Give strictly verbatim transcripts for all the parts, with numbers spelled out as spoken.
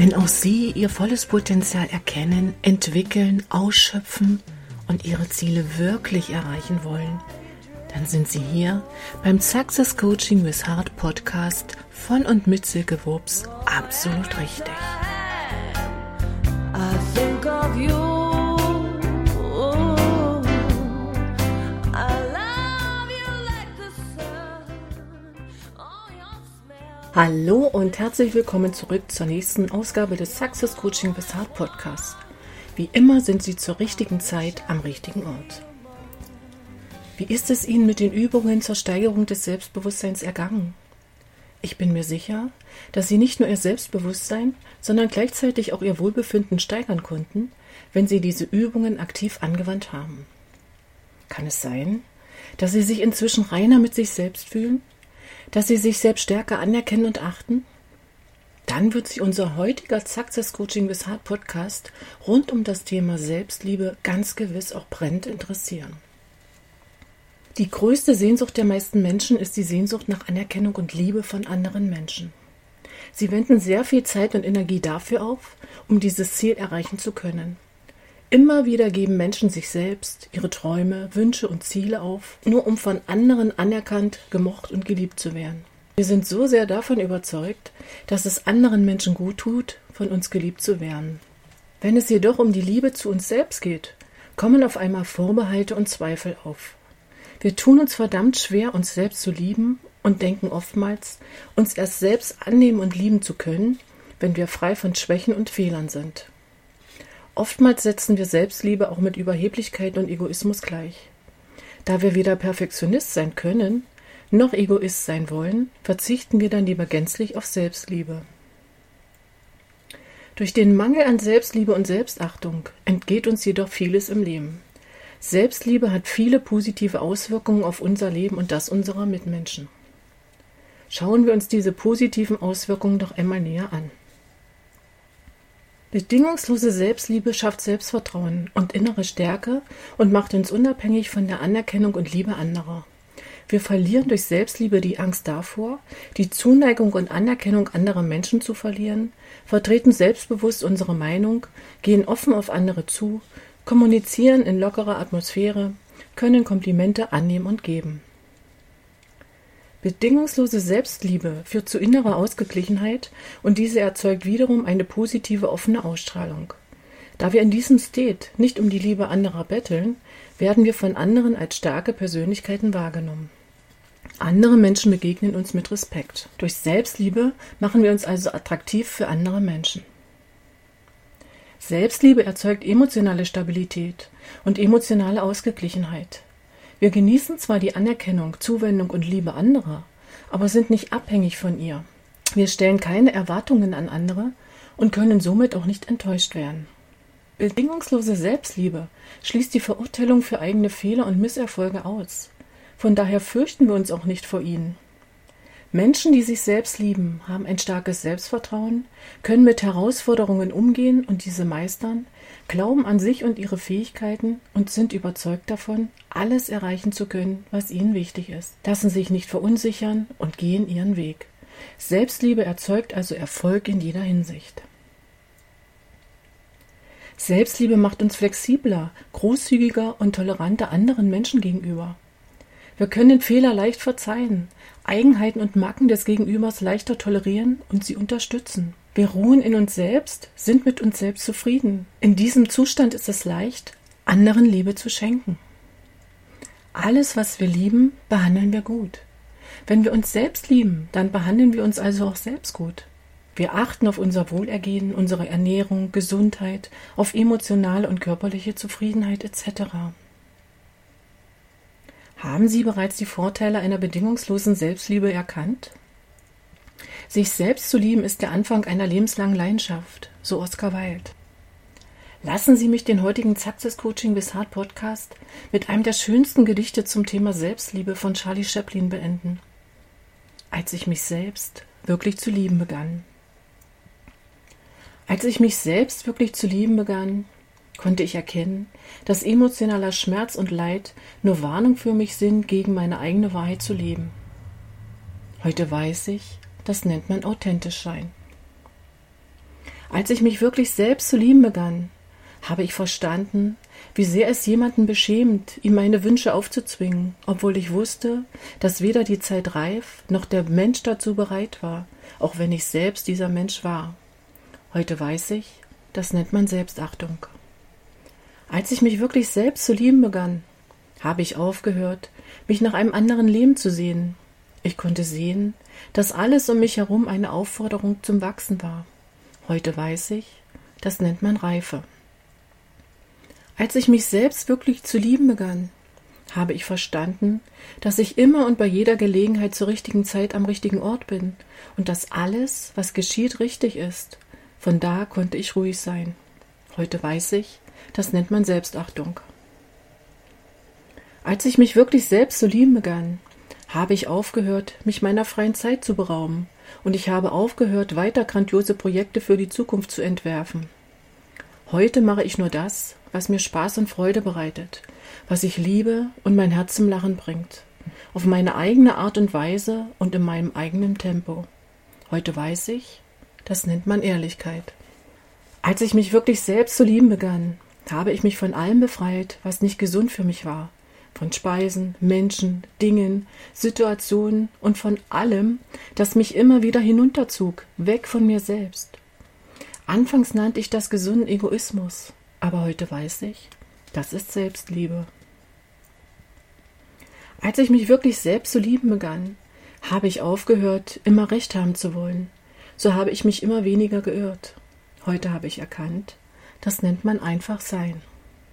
Wenn auch Sie Ihr volles Potenzial erkennen, entwickeln, ausschöpfen und Ihre Ziele wirklich erreichen wollen, dann sind Sie hier beim Success Coaching with Heart Podcast von und mit Silke Wurps absolut richtig. I think of you. Hallo und herzlich willkommen zurück zur nächsten Ausgabe des Success Coaching with Heart Podcast. Wie immer sind Sie zur richtigen Zeit am richtigen Ort. Wie ist es Ihnen mit den Übungen zur Steigerung des Selbstbewusstseins ergangen? Ich bin mir sicher, dass Sie nicht nur Ihr Selbstbewusstsein, sondern gleichzeitig auch Ihr Wohlbefinden steigern konnten, wenn Sie diese Übungen aktiv angewandt haben. Kann es sein, dass Sie sich inzwischen reiner mit sich selbst fühlen? Dass Sie sich selbst stärker anerkennen und achten? Dann wird Sie unser heutiger Success Coaching with Heart Podcast rund um das Thema Selbstliebe ganz gewiss auch brennend interessieren. Die größte Sehnsucht der meisten Menschen ist die Sehnsucht nach Anerkennung und Liebe von anderen Menschen. Sie wenden sehr viel Zeit und Energie dafür auf, um dieses Ziel erreichen zu können. Immer wieder geben Menschen sich selbst, ihre Träume, Wünsche und Ziele auf, nur um von anderen anerkannt, gemocht und geliebt zu werden. Wir sind so sehr davon überzeugt, dass es anderen Menschen gut tut, von uns geliebt zu werden. Wenn es jedoch um die Liebe zu uns selbst geht, kommen auf einmal Vorbehalte und Zweifel auf. Wir tun uns verdammt schwer, uns selbst zu lieben und denken oftmals, uns erst selbst annehmen und lieben zu können, wenn wir frei von Schwächen und Fehlern sind. Oftmals setzen wir Selbstliebe auch mit Überheblichkeit und Egoismus gleich. Da wir weder Perfektionist sein können, noch Egoist sein wollen, verzichten wir dann lieber gänzlich auf Selbstliebe. Durch den Mangel an Selbstliebe und Selbstachtung entgeht uns jedoch vieles im Leben. Selbstliebe hat viele positive Auswirkungen auf unser Leben und das unserer Mitmenschen. Schauen wir uns diese positiven Auswirkungen doch einmal näher an. Bedingungslose Selbstliebe schafft Selbstvertrauen und innere Stärke und macht uns unabhängig von der Anerkennung und Liebe anderer. Wir verlieren durch Selbstliebe die Angst davor, die Zuneigung und Anerkennung anderer Menschen zu verlieren, vertreten selbstbewusst unsere Meinung, gehen offen auf andere zu, kommunizieren in lockerer Atmosphäre, können Komplimente annehmen und geben. Bedingungslose Selbstliebe führt zu innerer Ausgeglichenheit und diese erzeugt wiederum eine positive, offene Ausstrahlung. Da wir in diesem State nicht um die Liebe anderer betteln, werden wir von anderen als starke Persönlichkeiten wahrgenommen. Andere Menschen begegnen uns mit Respekt. Durch Selbstliebe machen wir uns also attraktiv für andere Menschen. Selbstliebe erzeugt emotionale Stabilität und emotionale Ausgeglichenheit. Wir genießen zwar die Anerkennung, Zuwendung und Liebe anderer, aber sind nicht abhängig von ihr. Wir stellen keine Erwartungen an andere und können somit auch nicht enttäuscht werden. Bedingungslose Selbstliebe schließt die Verurteilung für eigene Fehler und Misserfolge aus. Von daher fürchten wir uns auch nicht vor ihnen. Menschen, die sich selbst lieben, haben ein starkes Selbstvertrauen, können mit Herausforderungen umgehen und diese meistern, glauben an sich und ihre Fähigkeiten und sind überzeugt davon, alles erreichen zu können, was ihnen wichtig ist, lassen sich nicht verunsichern und gehen ihren Weg. Selbstliebe erzeugt also Erfolg in jeder Hinsicht. Selbstliebe macht uns flexibler, großzügiger und toleranter anderen Menschen gegenüber. Wir können Fehler leicht verzeihen, Eigenheiten und Macken des Gegenübers leichter tolerieren und sie unterstützen. Wir ruhen in uns selbst, sind mit uns selbst zufrieden. In diesem Zustand ist es leicht, anderen Liebe zu schenken. Alles, was wir lieben, behandeln wir gut. Wenn wir uns selbst lieben, dann behandeln wir uns also auch selbst gut. Wir achten auf unser Wohlergehen, unsere Ernährung, Gesundheit, auf emotionale und körperliche Zufriedenheit et cetera. Haben Sie bereits die Vorteile einer bedingungslosen Selbstliebe erkannt? Sich selbst zu lieben ist der Anfang einer lebenslangen Leidenschaft, so Oscar Wilde. Lassen Sie mich den heutigen Success Coaching with Heart Podcast mit einem der schönsten Gedichte zum Thema Selbstliebe von Charlie Chaplin beenden. Als ich mich selbst wirklich zu lieben begann. Als ich mich selbst wirklich zu lieben begann, konnte ich erkennen, dass emotionaler Schmerz und Leid nur Warnung für mich sind, gegen meine eigene Wahrheit zu leben. Heute weiß ich, das nennt man authentisch sein. Als ich mich wirklich selbst zu lieben begann, habe ich verstanden, wie sehr es jemanden beschämt, ihm meine Wünsche aufzuzwingen, obwohl ich wusste, dass weder die Zeit reif, noch der Mensch dazu bereit war, auch wenn ich selbst dieser Mensch war. Heute weiß ich, das nennt man Selbstachtung. Als ich mich wirklich selbst zu lieben begann, habe ich aufgehört, mich nach einem anderen Leben zu sehnen. Ich konnte sehen, dass alles um mich herum eine Aufforderung zum Wachsen war. Heute weiß ich, das nennt man Reife. Als ich mich selbst wirklich zu lieben begann, habe ich verstanden, dass ich immer und bei jeder Gelegenheit zur richtigen Zeit am richtigen Ort bin und dass alles, was geschieht, richtig ist. Von da konnte ich ruhig sein. Heute weiß ich, das nennt man Selbstachtung. Als ich mich wirklich selbst zu lieben begann, habe ich aufgehört, mich meiner freien Zeit zu berauben, und ich habe aufgehört, weiter grandiose Projekte für die Zukunft zu entwerfen. Heute mache ich nur das, was mir Spaß und Freude bereitet, was ich liebe und mein Herz zum Lachen bringt, auf meine eigene Art und Weise und in meinem eigenen Tempo. Heute weiß ich, das nennt man Ehrlichkeit. Als ich mich wirklich selbst zu lieben begann, habe ich mich von allem befreit, was nicht gesund für mich war, von Speisen, Menschen, Dingen, Situationen und von allem, das mich immer wieder hinunterzog, weg von mir selbst. Anfangs nannte ich das gesunden Egoismus, aber heute weiß ich, das ist Selbstliebe. Als ich mich wirklich selbst zu lieben begann, habe ich aufgehört, immer Recht haben zu wollen. So habe ich mich immer weniger geirrt. Heute habe ich erkannt, das nennt man einfach Sein.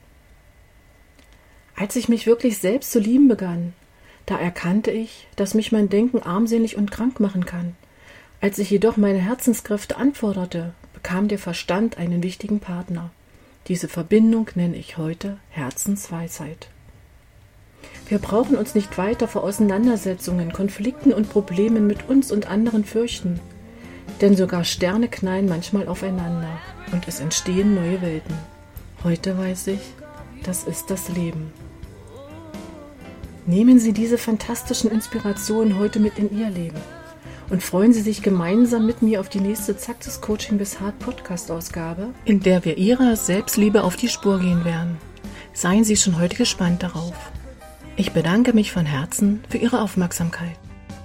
Als ich mich wirklich selbst zu lieben begann, da erkannte ich, dass mich mein Denken armselig und krank machen kann. Als ich jedoch meine Herzenskräfte anforderte, bekam der Verstand einen wichtigen Partner. Diese Verbindung nenne ich heute Herzensweisheit. Wir brauchen uns nicht weiter vor Auseinandersetzungen, Konflikten und Problemen mit uns und anderen fürchten, denn sogar Sterne knallen manchmal aufeinander und es entstehen neue Welten. Heute weiß ich, das ist das Leben. Nehmen Sie diese fantastischen Inspirationen heute mit in Ihr Leben und freuen Sie sich gemeinsam mit mir auf die nächste Success Coaching bis Hart Podcast-Ausgabe, in der wir Ihrer Selbstliebe auf die Spur gehen werden. Seien Sie schon heute gespannt darauf. Ich bedanke mich von Herzen für Ihre Aufmerksamkeit.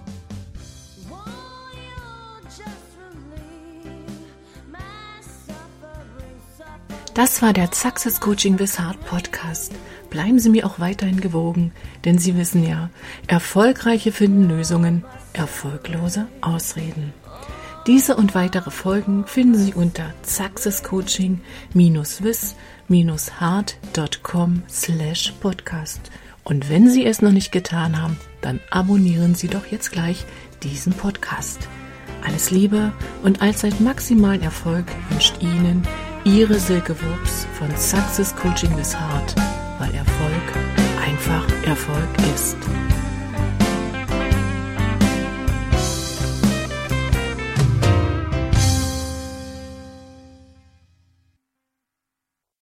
Das war der Success Coaching with Heart Podcast. Bleiben Sie mir auch weiterhin gewogen, denn Sie wissen ja, Erfolgreiche finden Lösungen, Erfolglose Ausreden. Diese und weitere Folgen finden Sie unter successcoaching with heart dot com slash podcast. Und wenn Sie es noch nicht getan haben, dann abonnieren Sie doch jetzt gleich diesen Podcast. Alles Liebe und allzeit maximalen Erfolg wünscht Ihnen Ihre Silke Wurps von Success Coaching with Heart, weil Erfolg einfach Erfolg ist.